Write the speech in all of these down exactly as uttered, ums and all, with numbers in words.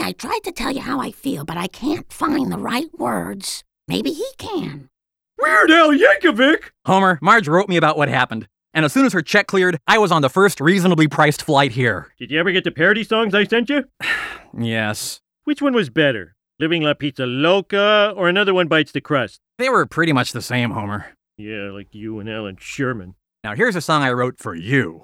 I tried to tell you how I feel, but I can't find the right words. Maybe he can. Weird Al Yankovic! Homer, Marge wrote me about what happened. And as soon as her check cleared, I was on the first reasonably priced flight here. Did you ever get the parody songs I sent you? Yes. Which one was better? Living La Pizza Loca or Another One Bites the Crust? They were pretty much the same, Homer. Yeah, like you and Alan Sherman. Now here's a song I wrote for you.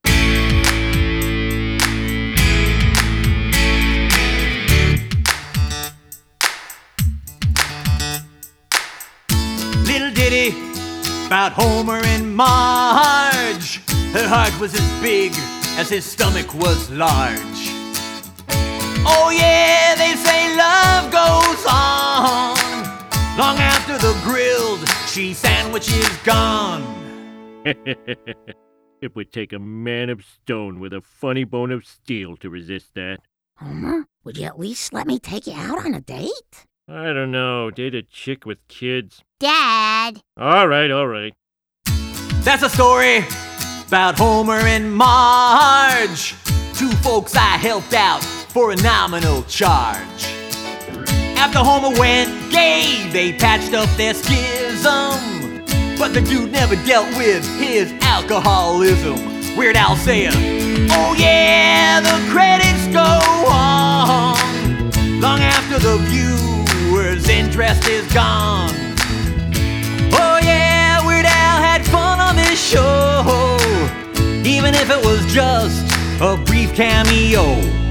Little ditty about Homer and Marge. Her heart was as big as his stomach was large. Oh yeah, they say love goes on long after the grilled cheese sandwich is gone. It would take a man of stone with a funny bone of steel to resist that. Homer, would you at least let me take you out on a date? I don't know, date a chick with kids. Dad! All right, all right. That's a story about Homer and Marge, two folks I helped out for a nominal charge. After Homer went gay, they patched up their schism, but the dude never dealt with his alcoholism. Weird Al saying, oh yeah, the credits go on long after the viewer's interest is gone. Oh yeah, Weird Al had fun on this show, even if it was just a brief cameo.